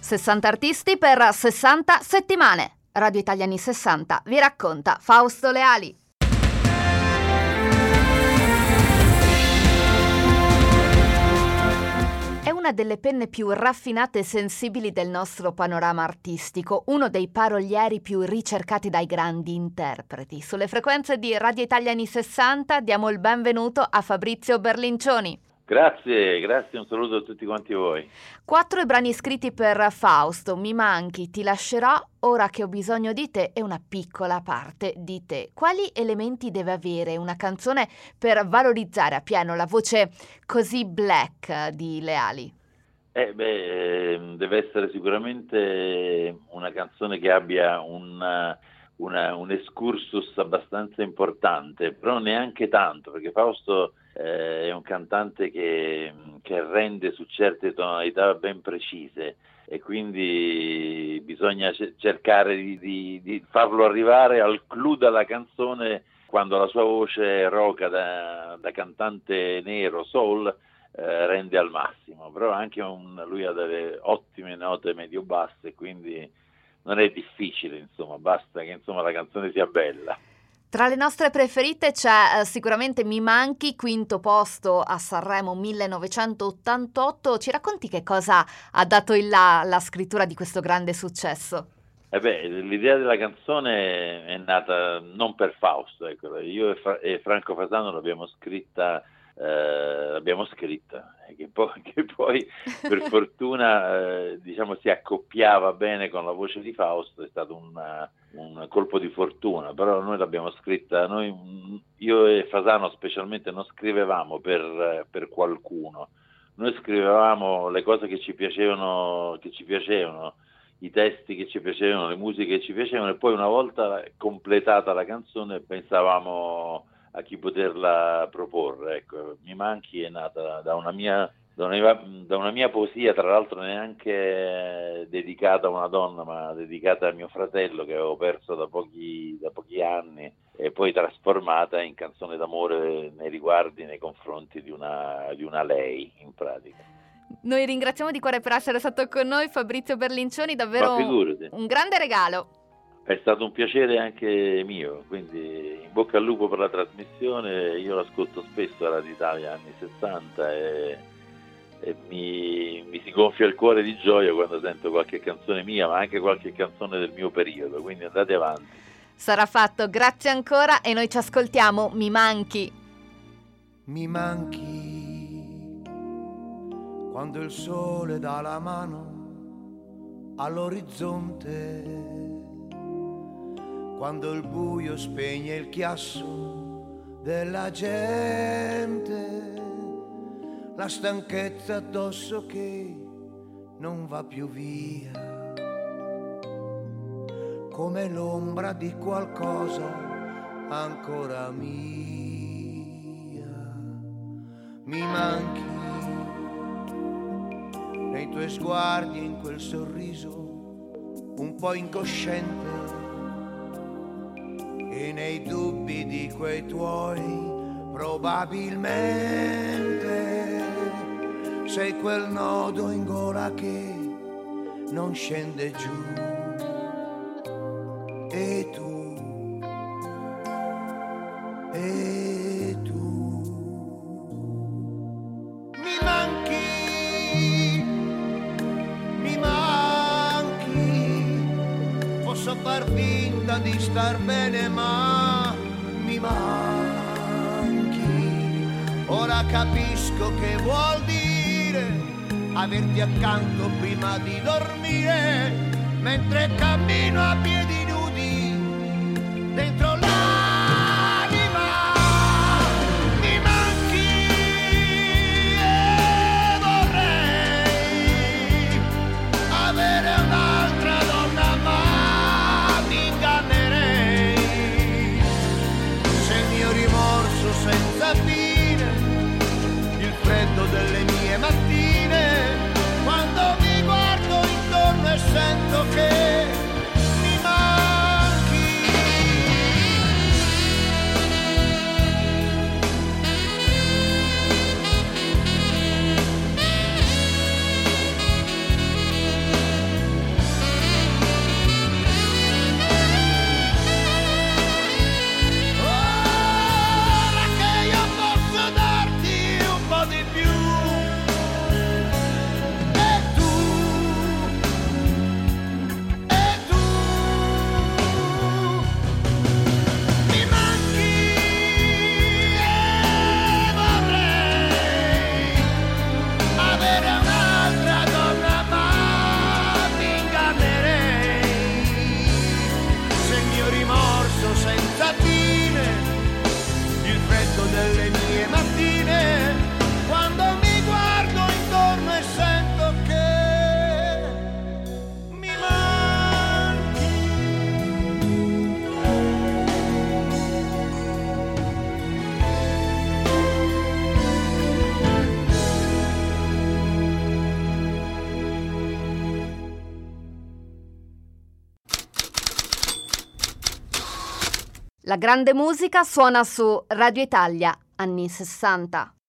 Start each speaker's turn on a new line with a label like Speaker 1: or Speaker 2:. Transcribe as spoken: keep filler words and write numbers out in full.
Speaker 1: sessanta artisti per sessanta settimane. Radio Italia anni sessanta vi racconta Fausto Leali. È una delle penne più raffinate e sensibili del nostro panorama artistico, uno dei parolieri più ricercati dai grandi interpreti. Sulle frequenze di Radio Italia anni sessanta diamo il benvenuto a Fabrizio Berlincioni.
Speaker 2: Grazie, grazie, un saluto a tutti quanti voi.
Speaker 1: Quattro i brani scritti per Fausto, Mi manchi, Ti lascerò, Ora che ho bisogno di te e una piccola parte di te. Quali elementi deve avere una canzone per valorizzare a pieno la voce così black di Leali?
Speaker 2: Eh beh, deve essere sicuramente una canzone che abbia un, una, un excursus abbastanza importante, però neanche tanto, perché Fausto eh, è un cantante che, che rende su certe tonalità ben precise e quindi bisogna c- cercare di, di, di farlo arrivare al clou della canzone quando la sua voce roca da, da cantante nero soul eh, rende al massimo, però anche un, lui ha delle ottime note medio-basse, quindi non è difficile, insomma, basta che insomma la canzone sia bella.
Speaker 1: Tra le nostre preferite c'è eh, sicuramente Mi manchi, quinto posto a Sanremo millenovecentottantotto. Ci racconti che cosa ha dato il là alla scrittura di questo grande successo?
Speaker 2: Eh beh, l'idea della canzone è nata non per Fausto, ecco. Io e, Fra- e Franco Fasano l'abbiamo scritta, eh, l'abbiamo scritta, che poi, che poi per fortuna eh, diciamo si accoppiava bene con la voce di Fausto, è stato una, un colpo di fortuna, però noi l'abbiamo scritta, noi, io e Fasano specialmente non scrivevamo per, per qualcuno, noi scrivevamo le cose che ci piacevano, che ci piacevano, i testi che ci piacevano, le musiche che ci piacevano, e poi una volta completata la canzone pensavamo a chi poterla proporre. Ecco, Mi manchi è nata da una mia da una, da una mia poesia, tra l'altro neanche dedicata a una donna, ma dedicata a mio fratello che avevo perso da pochi da pochi anni, e poi trasformata in canzone d'amore nei riguardi, nei confronti di una di una lei, in pratica.
Speaker 1: Noi ringraziamo di cuore per essere stato con noi, Fabrizio Berlincioni, davvero un grande regalo.
Speaker 2: È stato un piacere anche mio, quindi in bocca al lupo per la trasmissione. Io l'ascolto spesso a Radio Italia anni sessanta e, e mi, mi si gonfia il cuore di gioia quando sento qualche canzone mia, ma anche qualche canzone del mio periodo, quindi andate avanti.
Speaker 1: Sarà fatto, grazie ancora, e noi ci ascoltiamo Mi manchi.
Speaker 3: Mi manchi quando il sole dà la mano all'orizzonte, quando il buio spegne il chiasso della gente, la stanchezza addosso che non va più via, come l'ombra di qualcosa ancora mia. Mi manchi nei tuoi sguardi, in quel sorriso un po' incosciente, e nei dubbi di quei tuoi probabilmente sei quel nodo in gola che non scende giù. E tu, e tu mi manchi, mi manchi, posso far finta di star bene ma mi manchi. Ora capisco che vuol dire averti accanto prima di dormire, mentre cammino a piedi nudi dentro l'anima. Mi manchi e vorrei avere un'altra donna, ma mi ingannerei se il mio rimorso senza fine, il freddo delle mie mattine, quando mi guardo intorno e sento che mi manchi.
Speaker 1: La grande musica suona su Radio Italia, anni sessanta.